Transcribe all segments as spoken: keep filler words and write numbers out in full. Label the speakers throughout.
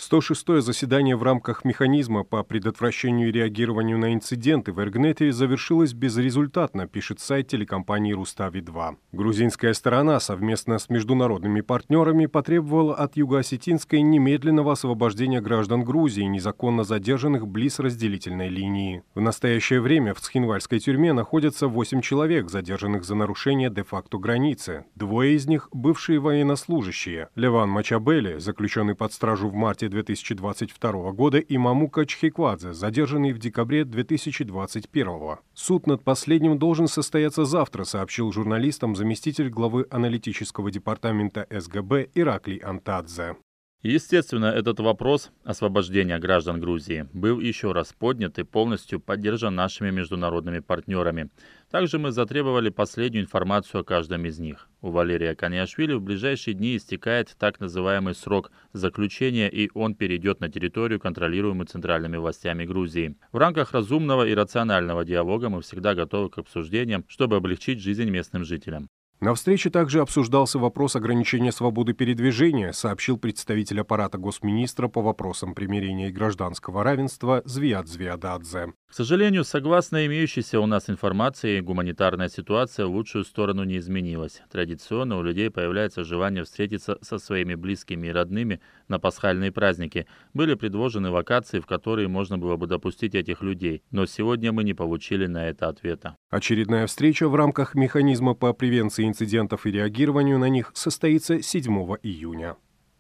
Speaker 1: сто шестое заседание в рамках механизма по предотвращению и реагированию на инциденты в Эргнете завершилось безрезультатно, пишет сайт телекомпании Рустави два. Грузинская сторона совместно с международными партнерами потребовала от Юго-Осетинской немедленного освобождения граждан Грузии, незаконно задержанных близ разделительной линии. В настоящее время в Цхинвальской тюрьме находятся восемь человек, задержанных за нарушение де-факто границы. Двое из них – бывшие военнослужащие. Леван Мачабели, заключенный под стражу в марте две тысячи двадцать второго года, и Мамука Чхиквадзе, задержанный в декабре две тысячи двадцать первого. Суд над последним должен состояться завтра, сообщил журналистам заместитель главы аналитического департамента эс гэ бэ Ираклий Антадзе.
Speaker 2: Естественно, этот вопрос освобождения граждан Грузии был еще раз поднят и полностью поддержан нашими международными партнерами. Также мы затребовали последнюю информацию о каждом из них. У Валерия Каниашвили в ближайшие дни истекает так называемый срок заключения, и он перейдет на территорию, контролируемую центральными властями Грузии. В рамках разумного и рационального диалога мы всегда готовы к обсуждениям, чтобы облегчить жизнь местным жителям.
Speaker 1: На встрече также обсуждался вопрос ограничения свободы передвижения, сообщил представитель аппарата госминистра по вопросам примирения и гражданского равенства Звиат Звиададзе.
Speaker 2: К сожалению, согласно имеющейся у нас информации, гуманитарная ситуация в лучшую сторону не изменилась. Традиционно у людей появляется желание встретиться со своими близкими и родными на пасхальные праздники. Были предложены локации, в которые можно было бы допустить этих людей, но сегодня мы не получили на это ответа.
Speaker 1: Очередная встреча в рамках механизма по превенции инцидентов и реагированию на них состоится седьмого июня.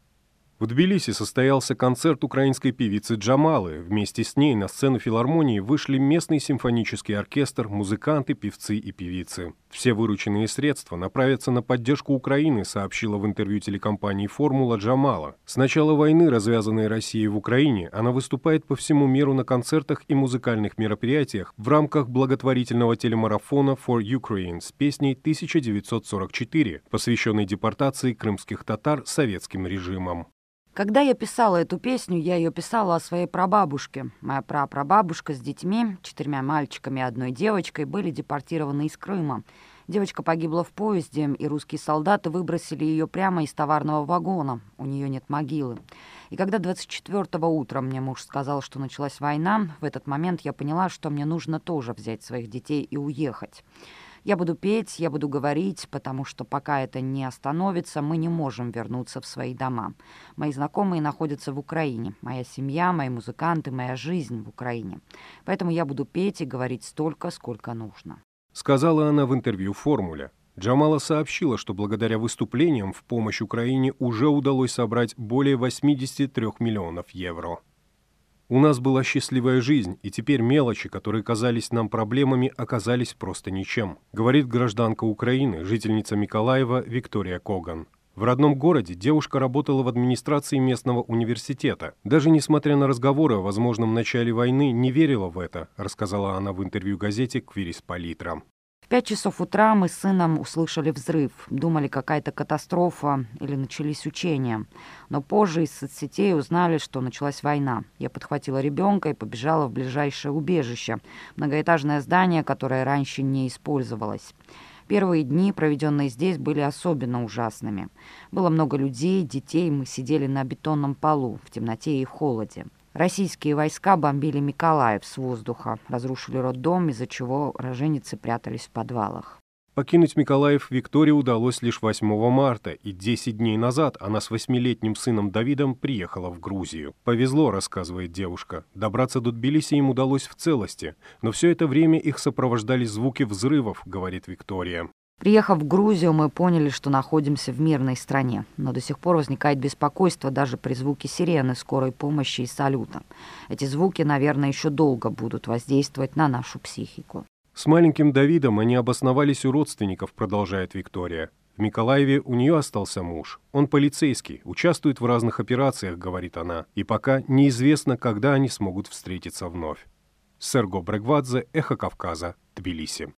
Speaker 1: В Тбилиси состоялся концерт украинской певицы Джамалы. Вместе с ней на сцену филармонии вышли местный симфонический оркестр, музыканты, певцы и певицы. Все вырученные средства направятся на поддержку Украины, сообщила в интервью телекомпании «Формула» Джамала. С начала войны, развязанной Россией в Украине, она выступает по всему миру на концертах и музыкальных мероприятиях в рамках благотворительного телемарафона «For Ukraine» с песней тысяча девятьсот сорок четыре, посвященной депортации крымских татар советским режимом.
Speaker 3: Когда я писала эту песню, я ее писала о своей прабабушке. Моя прапрабабушка с детьми, четырьмя мальчиками и одной девочкой, были депортированы из Крыма. Девочка погибла в поезде, и русские солдаты выбросили ее прямо из товарного вагона. У нее нет могилы. И когда двадцать четвёртого утром мне муж сказал, что началась война, в этот момент я поняла, что мне нужно тоже взять своих детей и уехать. Я буду петь, я буду говорить, потому что пока это не остановится, мы не можем вернуться в свои дома. Мои знакомые находятся в Украине, моя семья, мои музыканты, моя жизнь в Украине. Поэтому я буду петь и говорить столько, сколько нужно.
Speaker 1: Сказала она в интервью «Формуле». Джамала сообщила, что благодаря выступлениям в помощь Украине уже удалось собрать более восьмидесяти трёх миллионов евро. У нас была счастливая жизнь, и теперь мелочи, которые казались нам проблемами, оказались просто ничем, говорит гражданка Украины, жительница Миколаева Виктория Коган. В родном городе девушка работала в администрации местного университета. Даже несмотря на разговоры о возможном начале войны, не верила в это, рассказала она в интервью газете «Квирис Политра».
Speaker 3: В пять часов утра мы с сыном услышали взрыв. Думали, какая-то катастрофа или начались учения. Но позже из соцсетей узнали, что началась война. Я подхватила ребенка и побежала в ближайшее убежище. Многоэтажное здание, которое раньше не использовалось. Первые дни, проведенные здесь, были особенно ужасными. Было много людей, детей, мы сидели на бетонном полу, в темноте и холоде. Российские войска бомбили Миколаев с воздуха, разрушили роддом, из-за чего роженицы прятались в подвалах.
Speaker 1: Покинуть Миколаев Виктории удалось лишь восьмого марта, и десять дней назад она с восьмилетним сыном Давидом приехала в Грузию. «Повезло», — рассказывает девушка. Добраться до Тбилиси им удалось в целости, но все это время их сопровождали звуки взрывов, говорит Виктория.
Speaker 3: Приехав в Грузию, мы поняли, что находимся в мирной стране, но до сих пор возникает беспокойство даже при звуке сирены, скорой помощи и салюта. Эти звуки, наверное, еще долго будут воздействовать на нашу психику.
Speaker 1: С маленьким Давидом они обосновались у родственников, продолжает Виктория. В Миколаеве у нее остался муж. Он полицейский, участвует в разных операциях, говорит она, и пока неизвестно, когда они смогут встретиться вновь. Серго Брегвадзе, Эхо Кавказа, Тбилиси.